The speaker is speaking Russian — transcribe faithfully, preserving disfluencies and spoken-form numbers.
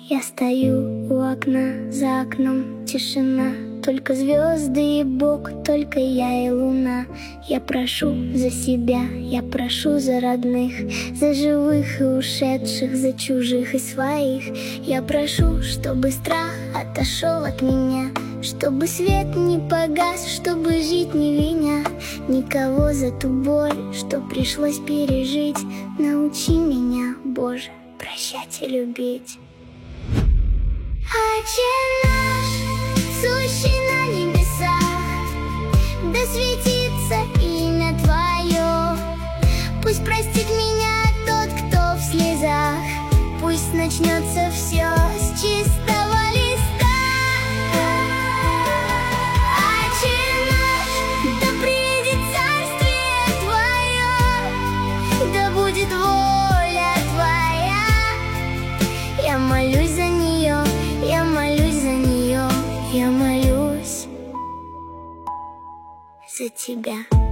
Я стою у окна, за окном тишина, только звезды и Бог, только я и луна. Я прошу за себя, я прошу за родных, за живых и ушедших, за чужих и своих. Я прошу, чтобы страх отошел от меня, чтобы свет не погас, чтобы жить не виня никого за ту боль, что пришлось пережить. Научи меня, Боже, прощать и любить. Отче наш, сущий на небесах, да светится имя Твое. Пусть простит меня тот, кто в слезах, пусть начнется все с чистого листа. Отче наш, да приедет царствие Твое, да будет воля Твоя. Я молюсь за нее, я молюсь за нее, я молюсь за Тебя.